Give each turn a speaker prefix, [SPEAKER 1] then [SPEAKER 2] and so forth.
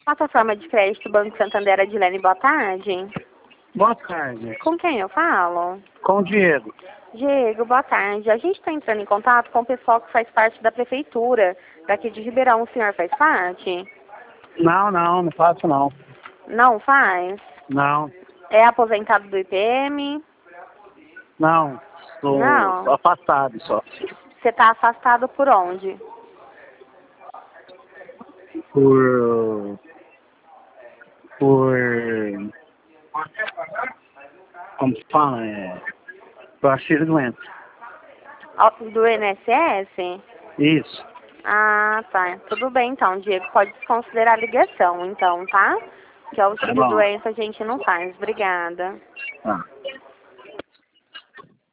[SPEAKER 1] Plataforma de crédito Banco Santander, Adilene, boa tarde.
[SPEAKER 2] Boa tarde.
[SPEAKER 1] Com quem eu falo?
[SPEAKER 2] Com o Diego.
[SPEAKER 1] Diego, boa tarde. A gente está entrando em contato com o pessoal que faz parte da prefeitura daqui de Ribeirão. O senhor faz parte?
[SPEAKER 2] Não faço não.
[SPEAKER 1] Não faz?
[SPEAKER 2] Não,
[SPEAKER 1] É aposentado do IPM?
[SPEAKER 2] não.
[SPEAKER 1] Não.
[SPEAKER 2] Estou afastado só.
[SPEAKER 1] Você está afastado por onde?
[SPEAKER 2] Por... Como se fala? Por auxílio doença.
[SPEAKER 1] Do INSS?
[SPEAKER 2] Isso.
[SPEAKER 1] Ah, tá. Tudo bem então, Diego. Pode desconsiderar a ligação, então, tá? Que auxílio
[SPEAKER 2] bom.
[SPEAKER 1] doença a gente não faz. Obrigada.
[SPEAKER 2] Tá.